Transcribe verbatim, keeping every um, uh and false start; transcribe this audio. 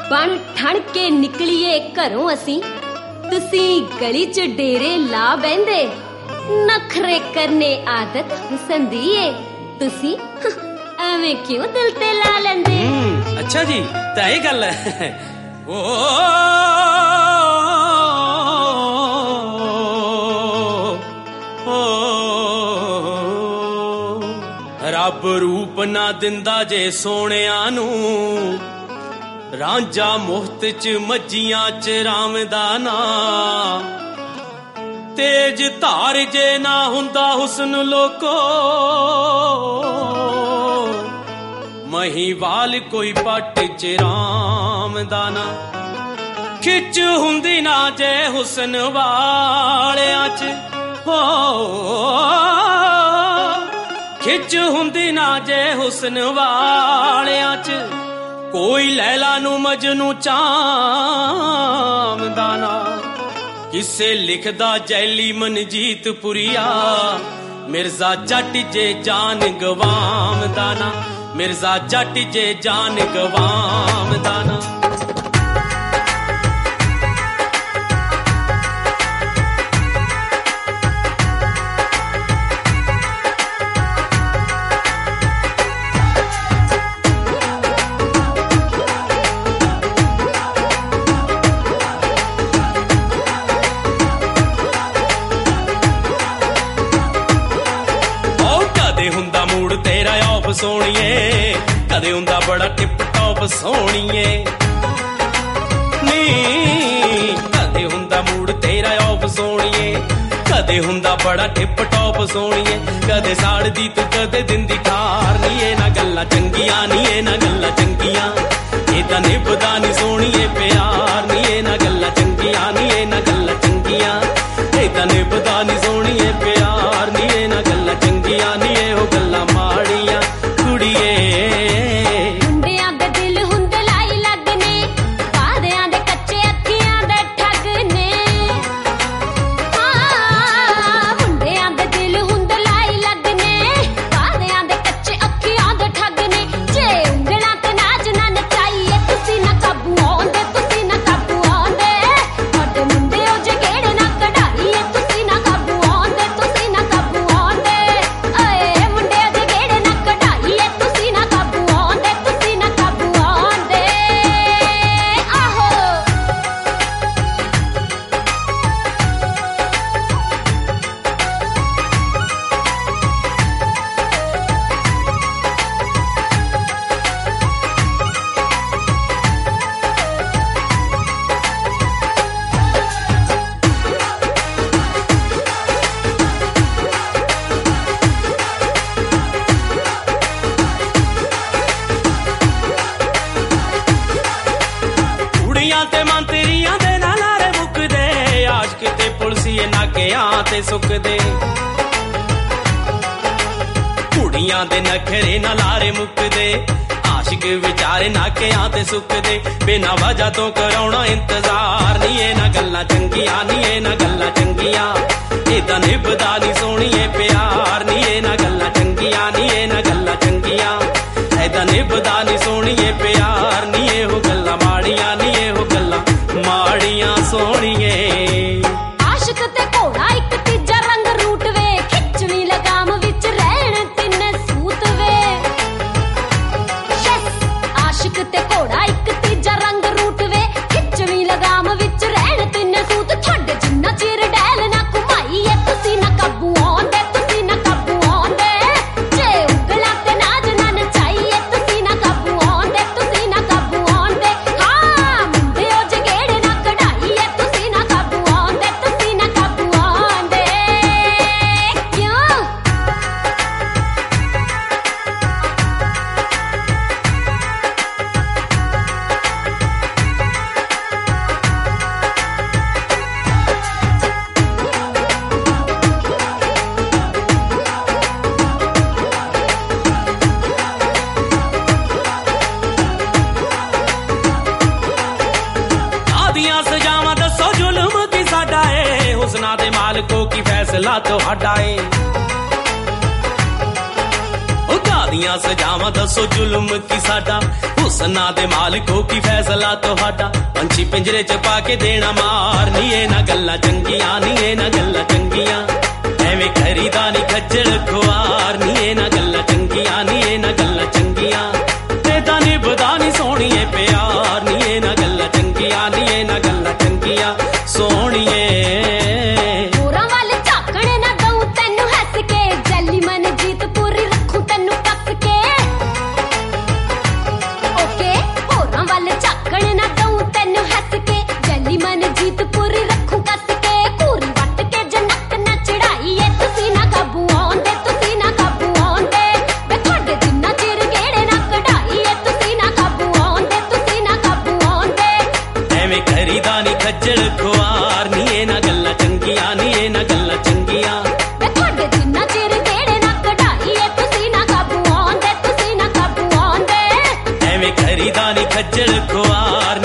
बन ठण के निकलिए घरों असी, तुसी गली च डेरे ला बहंदे, नखरे करने आदत हुसन दी है, तुसी एवें क्यों दिल ते ला लेंदे? अच्छा जी, तां एह गल है। ओ रब रूप ना दिंदा जे सोहणिया नू, रांझा मुफ्त च मज्जियां च रामदा ना, तेज धार जे ना हुंदा हुस्न लोको, महीवाल कोई पट च रामदा ना, खिच हुंदी ना जे हुस्न वालियां च, हो खिच हुंदी ना जे हुस्न वालियां च, कोई लैला नू मजनू चामदा ना, किसे लिखदा जैली मनजीत पुरिया, मिर्जा जट जे जान गवामदा ना, मिर्जा जट जे जान गवामदा ना। सोहणीए कदे हुंदा बड़ा टिप टॉप सोहणीए नी, कदे हुंदा मूड तेरा ऑफ सोहणीए, कदे हुंदा बड़ा टिप टॉप सोहणीए, कदे साड़दी तू कदे दिंदी ठार नी, ए ना गल्लां चंगियां नी, ए ना गल्लां चंगियां, ए तां निभदा नी सोहणीए प्यार नी, ए ना गल्लां चंगियां नी, ए ना गल्लां चंगियां, ए तां निभदा नी सोहणीए प्यार नी, ए ना गल्लां चंगियां नी, ए ओ गल्लां माड़ियां कुड़िए। मुंडियां दे दिल हुंदे लाई लगने, वादियां दे कच्चे अखियां दे ठगने, हाँ मुंडियां दे दिल हुंदे लाई लगने, वादियां दे कच्चे अखियां दे ठगने, जे उंगलां ते नाच ना नचाइए, तुसी ना काबू आउंदे, तुसी ना काबू आउंदे, तुहाडे मुंडे ओ जे गेड़े ना कढाईए, तुसी ना काबू आउंदे, तुसी ना काबू आउंदे, ओए मुंडे जे गेड़े ना कढाईए, तुसी ना काबू आउंदे, तुसी ना काबू आउंदे, आहो। कुड़ियां ते मंतरियां दे ना लारे मुकदे, आशिक ते पुलसिए नाकियां ते सुकदे, कुड़ियां दे नखरे ना लारे मुकदे, आशिक विचारे नाकियां ते सुकदे, बिना वजह तो कराउणा इंतजार नी, ए ना गल्लां चंगियां नी, ए ना गल्लां चंगियां, ए तां निभदा नी सोहणीए प्यार नी, ए ना गल्लां चंगियां नी, ए ना गल्लां चंगियां, ए तां निभदा नी सोहणीए प्यार नी, ए हो गल्लां माड़ियां नी, ए हो गल्लां माड़ियां सोहणीए। आशिक ते घोड़ा एक तीजा रंग रूट वे, खिचवी लगाम विच रहण तिन्ने सूत वे, यस आशिक ते घोड़ा एक तीजा रंग रूट वे, खिचवी लगाम विच रहण तिन्ने सूत, थोड़े जिन्ना चिर डैल ना घुमाईए, तुसी ना काबू आउंदे, तुसी ना काबू आउंदे, जे उंगलां ते नाच ना नचाईए, तुसी ना काबू आउंदे, तुसी ना काबू आउंदे, हाँ मुंडे ओ जे गेड़े ना कढाईए, तुसी ना काबू आउंदे, तुसी ना काबू आउंदे, क्यों? आदियां सजावां दसो जुल्म की साडा ए, हुस्ना दे मालको की फैसला तुहाडा ए, ਸਾਰੀਆਂ ਸਜ਼ਾਵਾਂ ਦੱਸੋ ਜ਼ੁਲਮ ਕੀ ਸਾਡਾ, ਹੁਸਨਾ ਦੇ ਮਾਲਕੋ ਕੀ ਫੈਸਲਾ ਤੁਹਾਡਾ। ਪੰਛੀ ਪਿੰਜਰੇ ਚ ਪਾ ਕੇ ਦੇਣਾ ਮਾਰ, ਨੀ ਇਹ ਨਾ ਗੱਲਾਂ ਚੰਗੀਆਂ, ਨੀ ਇਹ ਨਾ ਗੱਲਾਂ ਚੰਗੀਆਂ। ਐਵੇਂ ਖਰੀਦਾ ਨੀ ਖੱਜਲ ਖੁਆਰ, ਨੀ ਇਹ ਨਾ ਗੱਲਾਂ ਚੰਗੀਆਂ, ਨੀ ਇਹ ਨਾ ਗੱਲਾਂ ਚੰਗੀਆਂ। ਤੇ ਤਾਂ ਨਿਭਦਾ ਨੀ ਸੋਹਣੀਏ ਪਿਆਰ, ਨੀ ਇਹ ਨਾ ਗੱਲਾਂ ਚੰਗੀਆਂ, ਨੀ ਇਹ ਨਾ ਗੱਲਾਂ ਚੰਗੀਆਂ ਸੋਹਣੀਏ। ਹੋਰਾਂ ਵੱਲ ਝਾਕਣ ਨਾ ਦਊ ਤੈਨੂੰ ਹੱਸ ਕੇ, ਜੈਲੀ ਮਨ ਜੀਤ ਪੂਰੀ ਰੱਖੂ ਤੈਨੂੰ ਕੱਸ ਕੇ। ਓਕੇ ਹੋਰਾਂ ਵੱਲ ਝਾਕਣ ਨਾ ਦਊ ਤੈਨੂੰ ਹੱਸ ਕੇ, ਜੈਲੀ ਮਨ ਜੀਤ ਪੂਰੀ ਰੱਖੂ ਕੱਸ ਕੇ। ਘੂਰੀ ਵੱਟ ਕੇ ਜਨਕ ਨਾ ਚੜਾਈਏ, ਤੁਸੀਂ ਨਾ ਕਾਬੂ ਆਉਂਦੇ, ਤੁਸੀਂ ਨਾ ਕਾਬੂ ਆਉਂਦੇ। ਵੇ ਤੁਹਾਡੇ ਜਿੰਨਾ ਚਿਰ ਗੇੜੇ ਨਾ ਕਢਾਈਏ, ਤੁਸੀਂ ਨਾ ਕਾਬੂ ਆਉਂਦੇ, ਤੁਸੀਂ ਨਾ ਕਾਬੂ ਆਉਂਦੇ। ਐਵੇਂ ਕਰੀਦਾ ਨੀ ਖੱਜਲ ਖੁਆਰ, ਨੀ ਇਹ ਨਾ ਗੱਲਾਂ ਚੰਗੀਆਂ, ਨੀ ਇਹ ਨਾ ਗੱਲਾਂ ਚੰਗੀਆਂ। ਵੇ ਤੁਹਾਡੇ ਜਿੰਨਾ ਚਿਰ ਗੇੜੇ ਨਾ ਕਢਾਈਏ, ਤੁਸੀਂ ਨਾ ਕਾਬੂ ਆਉਂਦੇ, ਤੁਸੀਂ ਨਾ ਕਾਬੂ ਆਉਂਦੇ। ਐਵੇਂ ਕਰੀਦਾ ਨੀ ਖੱਜਲ ਖੁਆਰ,